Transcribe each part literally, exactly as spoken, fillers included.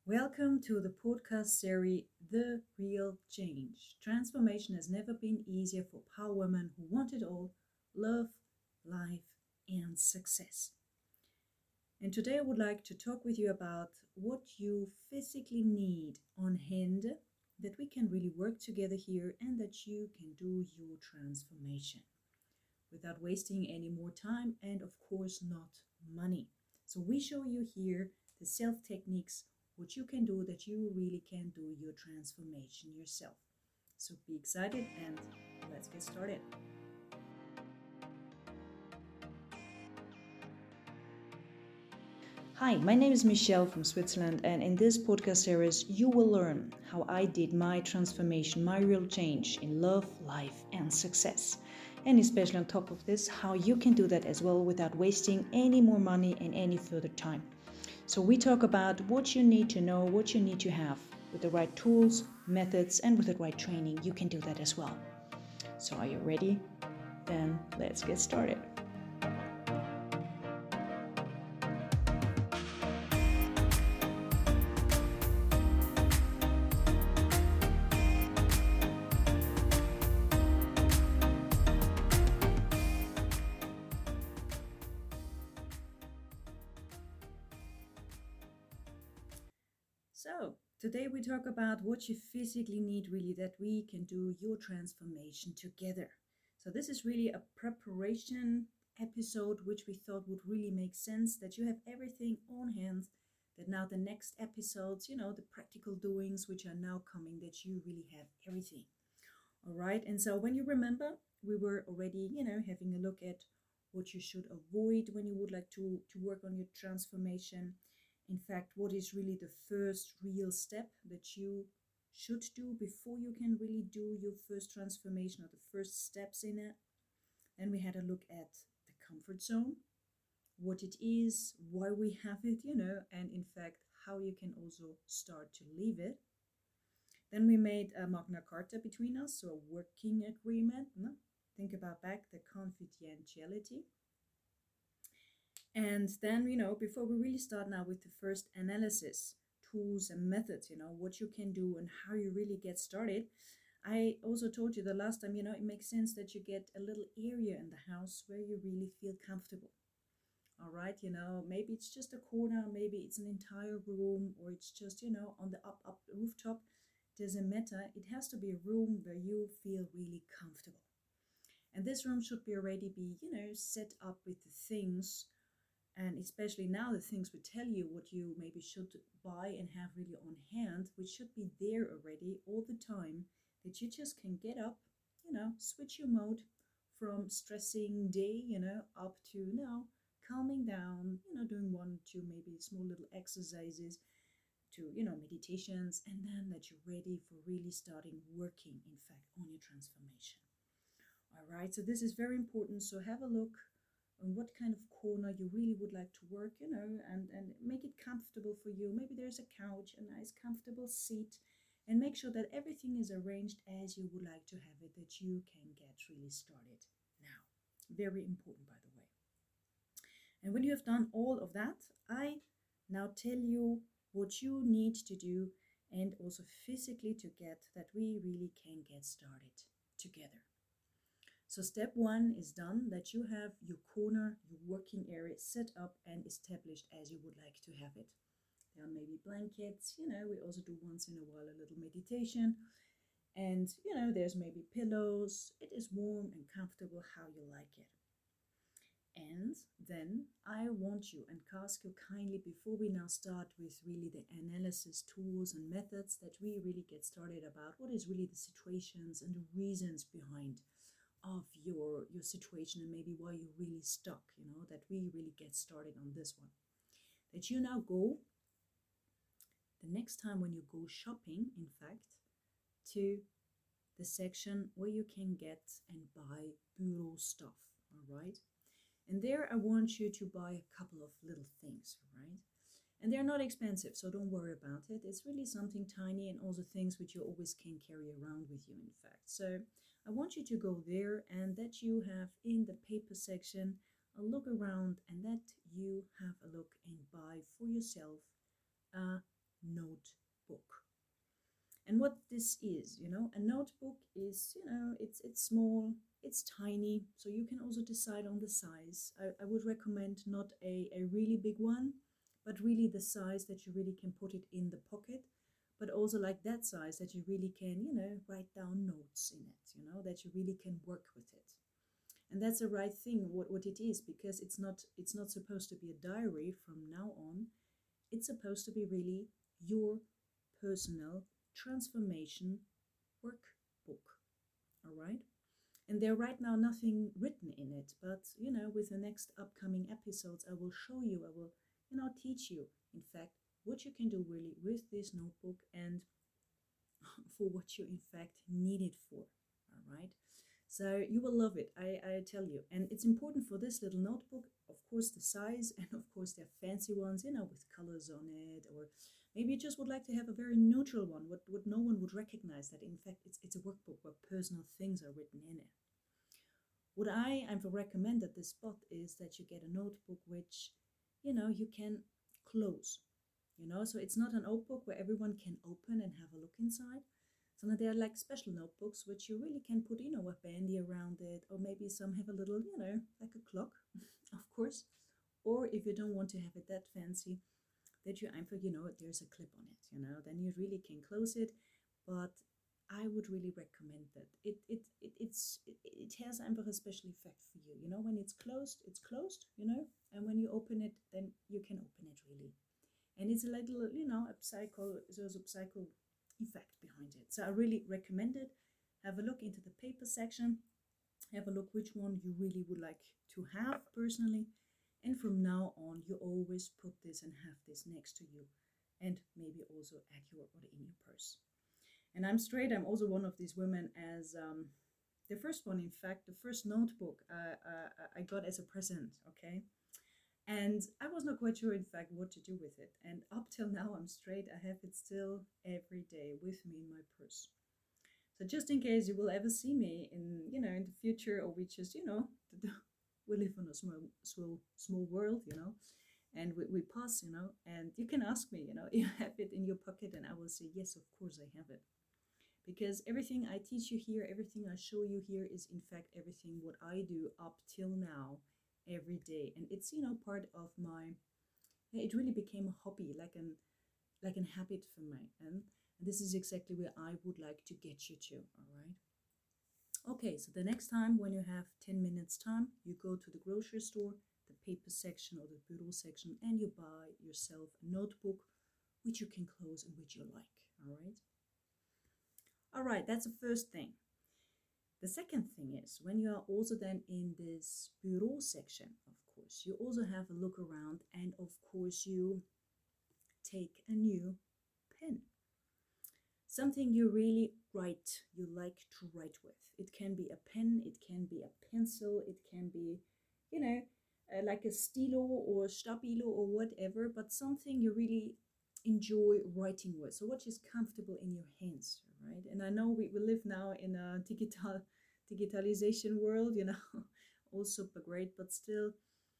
Welcome to the podcast series The Real Change. Transformation has never been easier for power women who want it all: love, life, and success. And today I would like to talk with you about what you physically need on hand that we can really work together here and that you can do your transformation without wasting any more time and, of course, not money. So, we show you here the self techniques, what you can do that you really can do your transformation yourself. So, be excited and let's get started. Hi, my name is Michelle from Switzerland, and in this podcast series, you will learn how I did my transformation, my real change in love, life, and success. And especially on top of this, how you can do that as well without wasting any more money and any further time. So we talk about what you need to know, what you need to have. With the right tools, methods, and with the right training, you can do that as well. So are you ready? Then let's get started. So, today we talk about what you physically need really that we can do your transformation together. So, this is really a preparation episode which we thought would really make sense, that you have everything on hand, that now the next episodes, you know, the practical doings which are now coming, that you really have everything. All right. And so, when you remember, we were already, you know, having a look at what you should avoid when you would like to, to work on your transformation. In fact, what is really the first real step that you should do before you can really do your first transformation, or the first steps in it. Then we had a look at the comfort zone, what it is, why we have it, you know, and in fact, how you can also start to leave it. Then we made a Magna Carta between us, so a working agreement. No? Think about back the confidentiality. And then, you know, before we really start now with the first analysis, tools and methods, you know, what you can do and how you really get started. I also told you the last time, you know, it makes sense that you get a little area in the house where you really feel comfortable. All right, you know, maybe it's just a corner, maybe it's an entire room, or it's just, you know, on the up, up rooftop. Doesn't matter. It has to be a room where you feel really comfortable. And this room should be already be, you know, set up with the things, and especially now the things will tell you what you maybe should buy and have really on hand, which should be there already all the time, that you just can get up, you know, switch your mode from stressing day, you know, up to now calming down, you know, doing one, two, maybe small little exercises to, you know, meditations, and then that you're ready for really starting working, in fact, on your transformation. All right, so this is very important. So have a look on what kind of corner you really would like to work, you know, and, and make it comfortable for you. Maybe there's a couch, a nice comfortable seat, and make sure that everything is arranged as you would like to have it, that you can get really started now. Very important, by the way. And when you have done all of that, I now tell you what you need to do and also physically to get that we really can get started together. So step one is done, that you have your corner, your working area set up and established as you would like to have it. There are maybe blankets, you know, we also do once in a while a little meditation. And, you know, there's maybe pillows. It is warm and comfortable how you like it. And then I want you and ask you kindly, before we now start with really the analysis tools and methods, that we really get started about what is really the situations and the reasons behind of your your situation, and maybe why you're really stuck, you know, that we really get started on this one. That you now go the next time when you go shopping, in fact, to the section where you can get and buy bureau stuff, all right? And there I want you to buy a couple of little things, right? And they're not expensive, so don't worry about it. It's really something tiny, and also things which you always can carry around with you, in fact. So I want you to go there, and that you have in the paper section a look around, and that you have a look and buy for yourself a notebook. And what this is, you know, a notebook is, you know, it's it's small, it's tiny, so you can also decide on the size. I, I would recommend not a, a really big one, but really the size that you really can put it in the pocket, but also like that size that you really can, you know, write down notes in it, you know, that you really can work with it. And that's the right thing, what, what it is, because it's not it's not supposed to be a diary from now on. It's supposed to be really your personal transformation workbook. All right. And there right now nothing written in it, but you know, with the next upcoming episodes, I will show you, I will, you know, teach you, in fact, what you can do really with this notebook and for what you in fact need it for. All right. So you will love it, I, I tell you. And it's important for this little notebook, of course, the size, and of course, there are fancy ones, you know, with colors on it, or maybe you just would like to have a very neutral one, what, what no one would recognize, that in fact it's, it's a workbook where personal things are written in it. What I, I recommend at this spot is that you get a notebook which, you know, you can close, you know, so it's not an notebook where everyone can open and have a look inside. So now they are like special notebooks which you really can put, you know, a bandy around it, or maybe some have a little, you know, like a clock, of course. Or if you don't want to have it that fancy, that you, you know, there's a clip on it, you know, then you really can close it. But I would really recommend that. It it, it it's it, it has einfach a special effect for you. You know, when it's closed, it's closed, you know, and when you open it, then you can open it really. And it's a little, you know, a psycho, there's a psycho effect behind it. So I really recommend it. Have a look into the paper section. Have a look which one you really would like to have personally. And from now on, you always put this and have this next to you. And maybe also at your or in your purse. And I'm straight, I'm also one of these women as um, the first one, in fact, the first notebook uh, uh, I got as a present, okay? And I was not quite sure, in fact, what to do with it. And up till now, I'm straight. I have it still every day with me in my purse. So just in case you will ever see me in, you know, in the future, or we just, you know, we live in a small, small, small world, you know, and we, we pass, you know, and you can ask me, you know, you have it in your pocket, and I will say, yes, of course I have it. Because everything I teach you here, everything I show you here is, in fact, everything what I do up till now, every day. And it's, you know, part of my, it really became a hobby, like an like an habit for me. And this is exactly where I would like to get you to. All right. Okay, so the next time when you have ten minutes time, you go to the grocery store, the paper section or the bureau section, and you buy yourself a notebook which you can close and which you like. All right. All right, that's the first thing. The second thing is, when you are also then in this bureau section, of course, you also have a look around, and of course you take a new pen. Something you really write, you like to write with. It can be a pen, it can be a pencil, it can be, you know, uh, like a stilo or a stabilo or whatever, but something you really enjoy writing with. So what is comfortable in your hands, right? And I know we, we live now in a digital digitalization world, you know, all super great, but still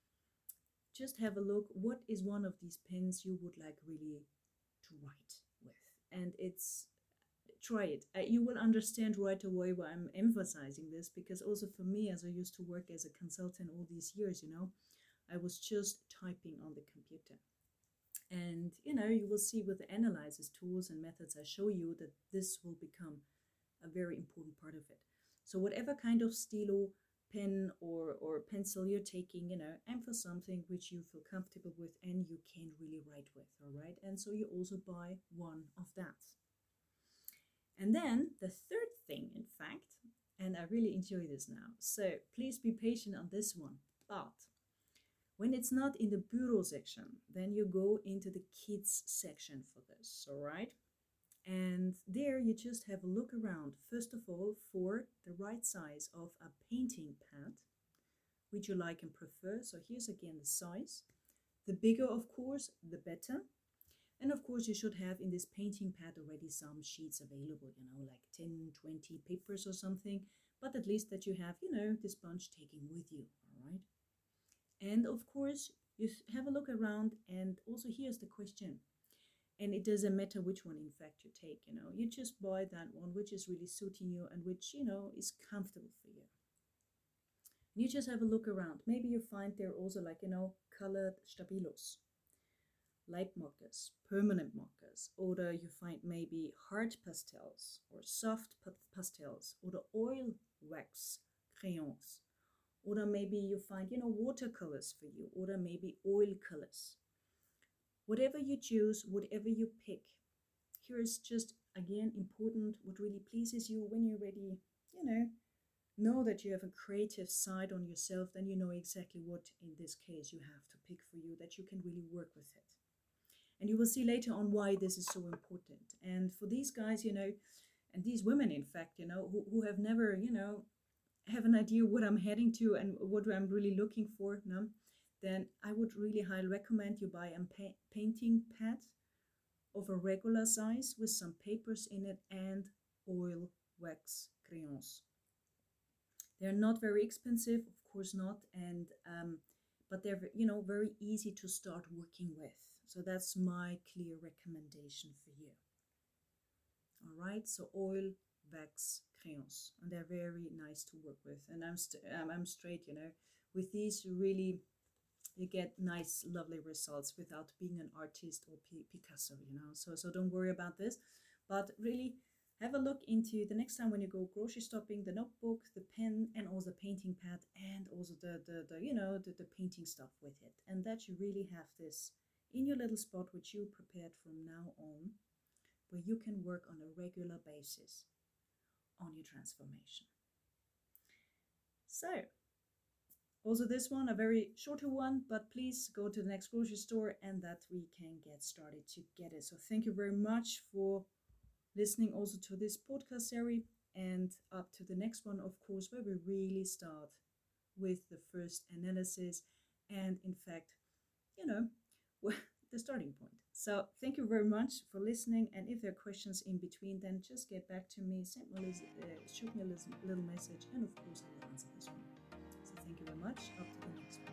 just have a look. What is one of these pens you would like really to write with? And it's, try it. Uh, you will understand right away why I'm emphasizing this, because also for me, as I used to work as a consultant all these years, you know, I was just typing on the computer. And, you know, you will see with the analysis tools and methods I show you that this will become a very important part of it. So whatever kind of stilo, pen or, or pencil you're taking, you know, aim for something which you feel comfortable with and you can really write with, all right? And so you also buy one of that. And then the third thing, in fact, and I really enjoy this now, so please be patient on this one, but when it's not in the bureau section, then you go into the kids section for this, all right? And there you just have a look around, first of all, for the right size of a painting pad, which you like and prefer. So here's again the size. The bigger, of course, the better. And of course, you should have in this painting pad already some sheets available, you know, like ten, twenty papers or something, but at least that you have, you know, this bunch taking with you, all right? And of course, you have a look around, and also here's the question. And it doesn't matter which one, in fact, you take, you know, you just buy that one which is really suiting you and which, you know, is comfortable for you. And you just have a look around. Maybe you find there also, like, you know, colored Stabilos, light markers, permanent markers, or you find maybe hard pastels or soft pastels, or the oil wax crayons, or maybe you find, you know, watercolors for you, or maybe oil colors. Whatever you choose, whatever you pick, here is just, again, important what really pleases you. When you're ready, you know, know that you have a creative side on yourself, then you know exactly what, in this case, you have to pick for you, that you can really work with it. And you will see later on why this is so important. And for these guys, you know, and these women, in fact, you know, who, who have never, you know, have an idea what I'm heading to and what I'm really looking for, no? Then I would really highly recommend you buy a pa painting pad of a regular size with some papers in it and oil wax crayons. They're not very expensive, of course not, and um, but they're, you know, very easy to start working with. So that's my clear recommendation for you. All right, so oil wax crayons, and they're very nice to work with. And I'm st um, I'm straight, you know, with these you really you get nice, lovely results without being an artist or P Picasso, you know. So so don't worry about this, but really have a look into the next time when you go grocery shopping, the notebook, the pen, and also the painting pad, and also the the, the you know the, the painting stuff with it, and that you really have this in your little spot which you prepared from now on, where you can work on a regular basis on your transformation. So also this one, a very shorter one, but please go to the next grocery store and that we can get started together. So thank you very much for listening also to this podcast series, and up to the next one, of course, where we really start with the first analysis and, in fact, you know, the starting point. So thank you very much for listening, and if there are questions in between, then just get back to me, send me, uh, shoot me a little message, and of course I will answer this one. So thank you very much. Up to the next one.